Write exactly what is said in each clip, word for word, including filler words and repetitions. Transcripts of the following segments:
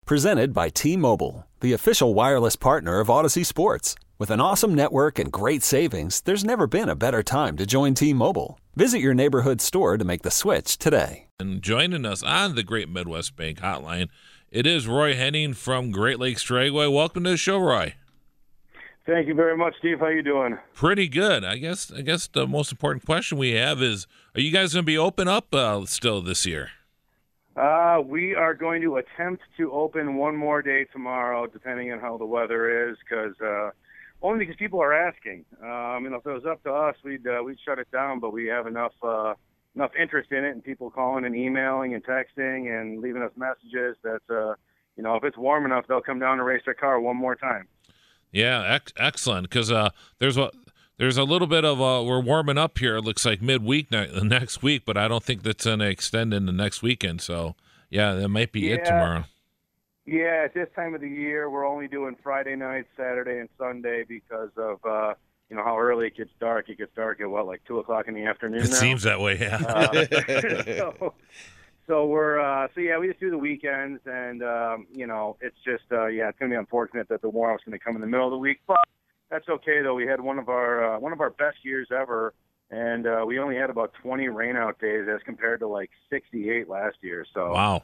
Presented by T-Mobile, the official wireless partner of Odyssey Sports. With an awesome network and great savings, there's never been a better time to join T-Mobile. Visit your neighborhood store to make the switch today. And joining us on the Great Midwest Bank Hotline, it is Roy Henning from Great Lakes Dragway. Welcome to the show, Roy. Thank you very much, Steve. How you doing? Pretty good. I guess I guess the most important question we have is, are you guys going to be open up uh, still this year? Uh, we are going to attempt to open one more day tomorrow, depending on how the weather is, because uh, only because people are asking. Um, you know, if it was up to us, we'd uh, we'd shut it down, but we have enough uh, enough interest in it, and people calling and emailing and texting and leaving us messages that uh, you know, if it's warm enough, they'll come down and race their car one more time. Yeah, ex- excellent. Because uh, there's a there's a little bit of uh, we're warming up here. It looks like midweek ne- next week, but I don't think that's going to extend into next weekend. So yeah, that might be yeah. it tomorrow. Yeah, at this time of the year, we're only doing Friday night, Saturday, and Sunday because of uh, you know how early it gets dark. It gets dark at what, like two o'clock in the afternoon. It now? seems that way. Yeah. Uh, so, so we're uh, so yeah, we just do the weekends, and um, you know it's just uh, yeah, it's gonna be unfortunate that the warm's gonna come in the middle of the week, but that's okay though. We had one of our uh, one of our best years ever, and uh, we only had about twenty rainout days as compared to like sixty-eight last year. So wow.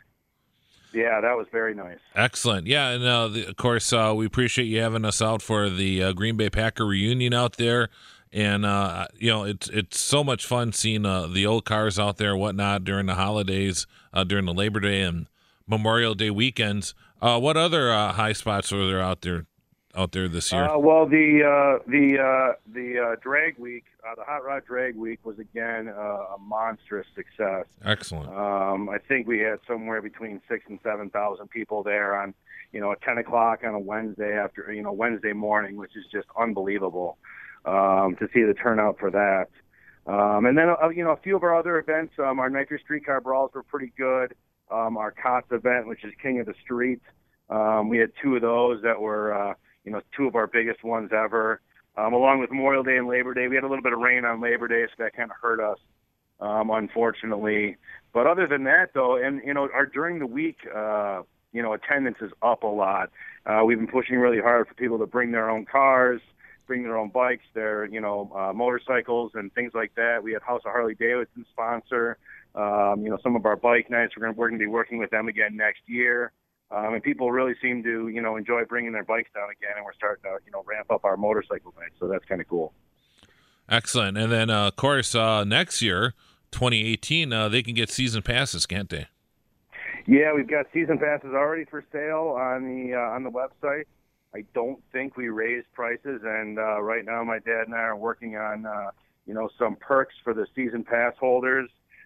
Yeah, that was very nice. Excellent. Yeah, and uh, the, of course, uh, we appreciate you having us out for the uh, Green Bay Packer reunion out there. And, uh, you know, it's it's so much fun seeing uh, the old cars out there and whatnot during the holidays, uh, during the Labor Day and Memorial Day weekends. Uh, what other uh, high spots were there out there out there this year? Uh, well, the uh, the uh, the uh, drag week, uh, the Hot Rod Drag Week was again uh, a monstrous success. Excellent. Um, I think we had somewhere between six and seven thousand people there on, you know, at ten o'clock on a Wednesday after, you know, Wednesday morning, which is just unbelievable um, to see the turnout for that. Um, and then, uh, you know, a few of our other events, um, our Nitro Streetcar Brawls were pretty good. Um, our C O T S event, which is King of the Street, um, we had two of those that were. Uh, you know, two of our biggest ones ever, um, along with Memorial Day and Labor Day. We had a little bit of rain on Labor Day, so that kind of hurt us, um, unfortunately. But other than that, though, and, you know, our during the week, uh, you know, attendance is up a lot. Uh, we've been pushing really hard for people to bring their own cars, bring their own bikes, their, you know, uh, motorcycles and things like that. We had House of Harley Davidson sponsor, um, you know, some of our bike nights. We're going we're to be working with them again next year. Um, and people really seem to, you know, enjoy bringing their bikes down again, and we're starting to, you know, ramp up our motorcycle nights. So that's kind of cool. Excellent. And then, uh, of course, uh, next year, twenty eighteen, uh, they can get season passes, can't they? Yeah, we've got season passes already for sale on the uh, on the website. I don't think we raised prices, and uh, right now my dad and I are working on, uh, you know, some perks for the season pass holders.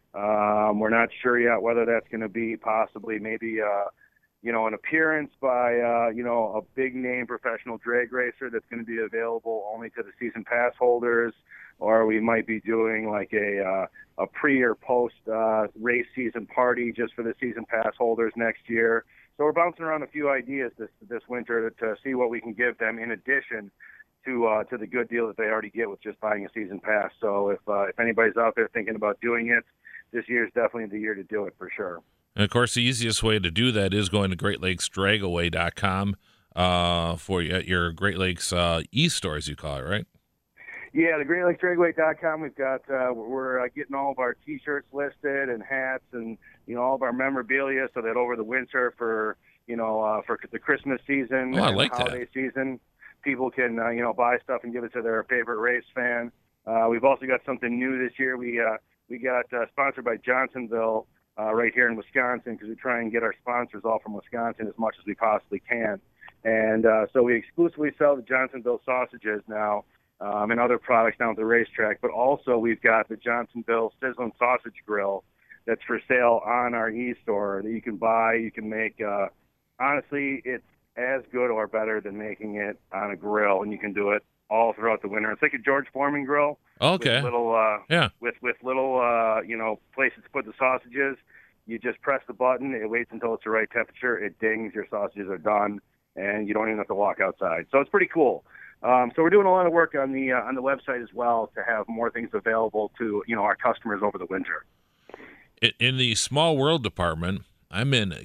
Um, we're not sure yet whether that's going to be possibly maybe. Uh, you know, an appearance by, uh, you know, a big-name professional drag racer that's going to be available only to the season pass holders, or we might be doing like a uh, a pre- or post-race uh, season party just for the season pass holders next year. So we're bouncing around a few ideas this this winter to, to see what we can give them in addition to uh, to the good deal that they already get with just buying a season pass. So if uh, if anybody's out there thinking about doing it, this year is definitely the year to do it for sure. And, of course, the easiest way to do that is going to Great Lakes Dragaway dot com uh, for you at your Great Lakes uh, e-store, as you call it, right? Yeah, the Great Lakes Dragaway dot com. We've got uh, we're uh, getting all of our T-shirts listed and hats and, you know, all of our memorabilia so that over the winter for, you know, uh, for the Christmas season oh, I and like the holiday that. season, people can, uh, you know, buy stuff and give it to their favorite race fan. Uh, we've also got something new this year. We, uh, we got uh, sponsored by Johnsonville. Uh, right here in Wisconsin, because we try and get our sponsors all from Wisconsin as much as we possibly can. And uh, so we exclusively sell the Johnsonville sausages now um, and other products down at the racetrack, but also we've got the Johnsonville Sizzlin' Sausage Grill that's for sale on our e-store that you can buy. You can make, uh, honestly, it's as good or better than making it on a grill, and you can do it all throughout the winter. It's like a George Foreman grill. Okay. With little, uh, yeah. With with little, uh, you know, places to put the sausages. You just press the button. It waits until it's the right temperature. It dings. Your sausages are done, and you don't even have to walk outside. So it's pretty cool. Um, so we're doing a lot of work on the uh, on the website as well to have more things available to, you know, our customers over the winter. In the Small World department, I'm in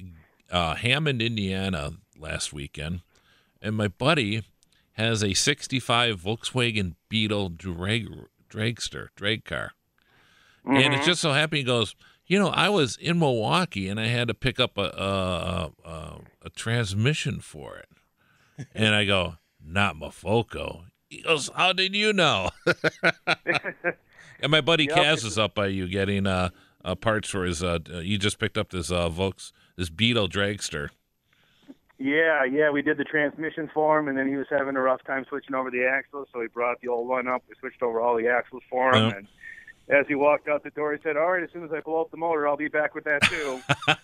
uh, Hammond, Indiana last weekend, and my buddy has a sixty-five Volkswagen Beetle drag, dragster, drag car. Mm-hmm. And it just so happened, he goes, you know, I was in Milwaukee and I had to pick up a a, a, a transmission for it. And I go, not Mofoco. He goes, how did you know? And my buddy Yep. Kaz is up by you getting uh, uh, parts for his, uh, he just picked up this uh, Volks, this Beetle dragster. Yeah, yeah, we did the transmission for him, and then he was having a rough time switching over the axles, so he brought the old one up. We switched over all the axles for him, Yeah. and as he walked out the door, he said, all right, as soon as I blow up the motor, I'll be back with that, too.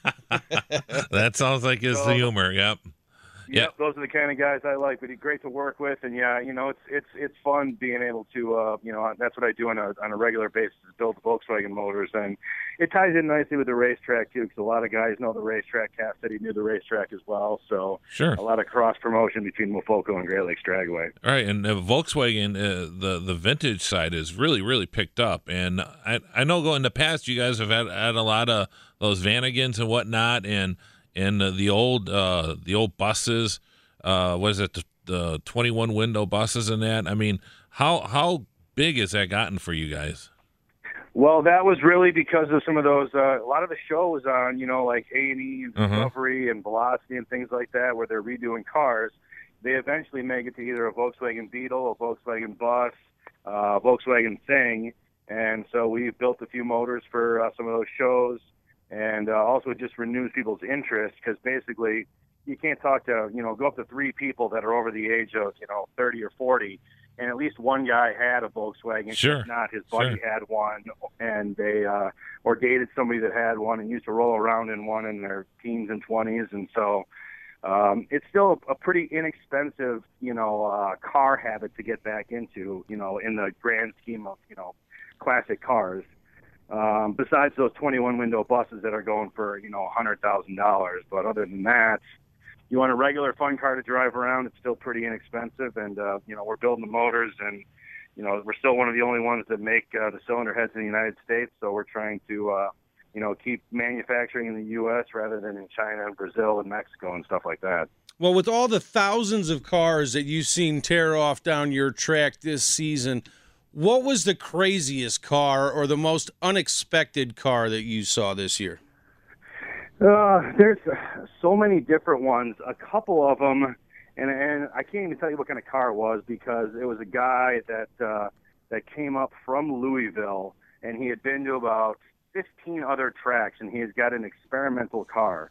That sounds like his So- humor, yep. Yep, Yeah. those are the kind of guys I like. But he's great to work with, and yeah, you know, it's it's it's fun being able to, uh, you know, that's what I do on a on a regular basis, is build Volkswagen motors, and it ties in nicely with the racetrack too, because a lot of guys know the racetrack. Cass said he knew the racetrack as well, so Sure. a lot of cross promotion between Mofoco and Great Lakes Dragway. All right, and uh, Volkswagen, uh, the the vintage side is really really picked up, and I I know go in the past you guys have had, had a lot of those Vanagons and whatnot, and and uh, the old uh, the old buses, uh, what is it, the, the twenty-one window buses and that. I mean, how how big has that gotten for you guys? Well, that was really because of some of those, uh, a lot of the shows on, you know, like A and E and Uh-huh. Discovery and Velocity and things like that, where they're redoing cars. They eventually make it to either a Volkswagen Beetle, a Volkswagen Bus, uh, Volkswagen Thing, and so we've built a few motors for uh, some of those shows, and uh, also it just renews people's interest, because basically you can't talk to, you know, go up to three people that are over the age of, you know, thirty or forty, and at least one guy had a Volkswagen. Sure. If not, his buddy Sure. had one, and they uh, or dated somebody that had one and used to roll around in one in their teens and twenties, and so um, it's still a, a pretty inexpensive, you know, uh, car habit to get back into, you know, in the grand scheme of, you know, classic cars. Um, besides those twenty-one window buses that are going for, you know, one hundred thousand dollars, but other than that, you want a regular fun car to drive around, it's still pretty inexpensive, and, uh, you know, we're building the motors, and, you know, we're still one of the only ones that make uh, the cylinder heads in the United States, so we're trying to, uh, you know, keep manufacturing in the U S rather than in China and Brazil and Mexico and stuff like that. Well, with all the thousands of cars that you've seen tear off down your track this season, what was the craziest car or the most unexpected car that you saw this year? Uh, there's so many different ones. A couple of them, and and I can't even tell you what kind of car it was, because it was a guy that uh, that came up from Louisville, and he had been to about fifteen other tracks, and he has got an experimental car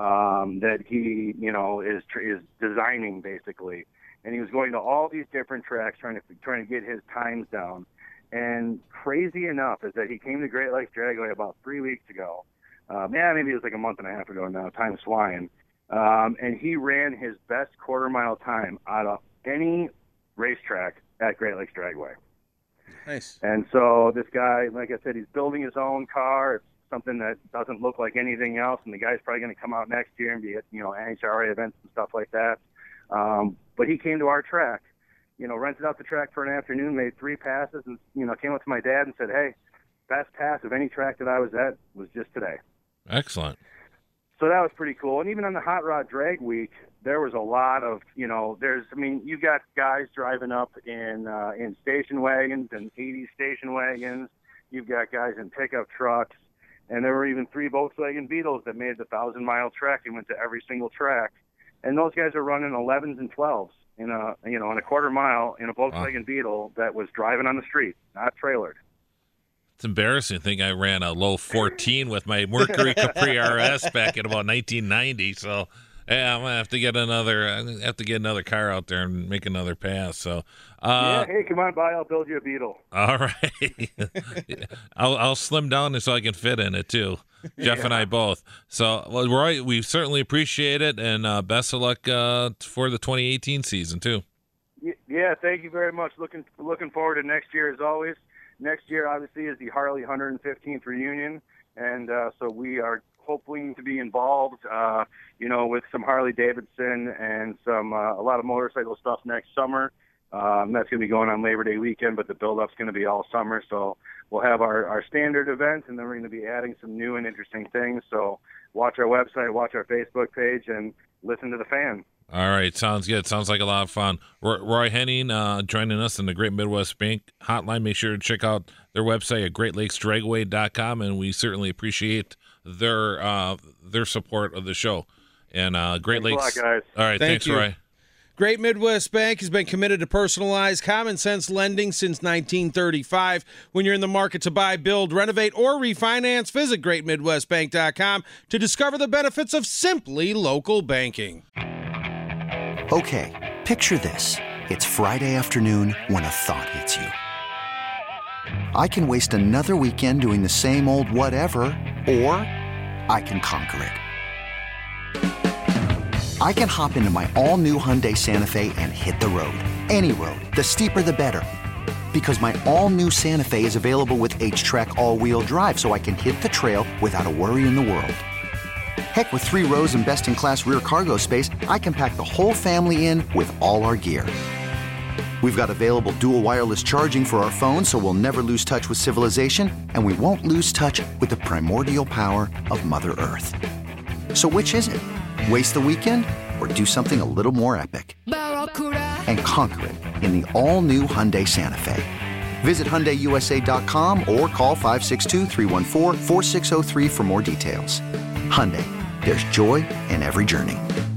um, that he, you know, is is designing basically, and he was going to all these different tracks trying to trying to get his times down. And crazy enough is that he came to Great Lakes Dragway about three weeks ago. Um, yeah, maybe it was like a month and a half ago now. Time's flying. Um, and he ran his best quarter mile time out of any racetrack at Great Lakes Dragway. Nice. And so this guy, like I said, he's building his own car. It's something that doesn't look like anything else. And the guy's probably going to come out next year and be at, you know, N H R A events and stuff like that. Um, but he came to our track, you know, rented out the track for an afternoon, made three passes, and, you know, came up to my dad and said, hey, best pass of any track that I was at was just today. Excellent. So that was pretty cool. And even on the Hot Rod Drag Week, there was a lot of, you know, there's, I mean, you got guys driving up in uh, in station wagons and eighties station wagons. You've got guys in pickup trucks. And there were even three Volkswagen Beetles that made the thousand-mile trek and went to every single track. And those guys are running elevens and twelves in a, you know, in a quarter mile in a Volkswagen wow. Beetle that was driving on the street, not trailered. It's embarrassing to think I ran a low fourteen with my Mercury Capri R S back in about nineteen ninety. So, yeah, I'm gonna have to get another. I have to get another car out there and make another pass. So, uh, yeah, hey, come on by. I'll build you a Beetle. All right, I'll I'll slim down so I can fit in it too. Jeff yeah. and I both. So, well, Roy, we certainly appreciate it, and uh, best of luck uh, for the twenty eighteen season too. Yeah, thank you very much. Looking looking forward to next year as always. Next year, obviously, is the Harley one hundred fifteenth reunion, and uh, so we are hoping to be involved, uh, you know, with some Harley Davidson and some uh, a lot of motorcycle stuff next summer. Um, that's going to be going on Labor Day weekend, but the build-up's going to be all summer. So we'll have our, our standard events, and then we're going to be adding some new and interesting things. So watch our website, watch our Facebook page, and listen to the fan. All right, sounds good. Sounds like a lot of fun. Roy, Roy Henning uh, joining us in the Great Midwest Bank Hotline. Make sure to check out their website at great lakes dragway dot com, and we certainly appreciate their uh, their support of the show. And uh, Great Thanks Lakes. a lot, guys. All right, Thank thanks, you. Roy. Great Midwest Bank has been committed to personalized, common-sense lending since nineteen thirty-five. When you're in the market to buy, build, renovate, or refinance, visit great midwest bank dot com to discover the benefits of simply local banking. Okay, picture this. It's Friday afternoon when a thought hits you. I can waste another weekend doing the same old whatever, or I can conquer it. I can hop into my all-new Hyundai Santa Fe and hit the road. Any road. The steeper, the better. Because my all-new Santa Fe is available with H-Track all-wheel drive, so I can hit the trail without a worry in the world. Heck, with three rows and best-in-class rear cargo space, I can pack the whole family in with all our gear. We've got available dual wireless charging for our phones, so we'll never lose touch with civilization, and we won't lose touch with the primordial power of Mother Earth. So which is it? Waste the weekend or do something a little more epic? And conquer it in the all-new Hyundai Santa Fe. Visit Hyundai U S A dot com or call five six two, three one four, four six zero three for more details. Hyundai, there's joy in every journey.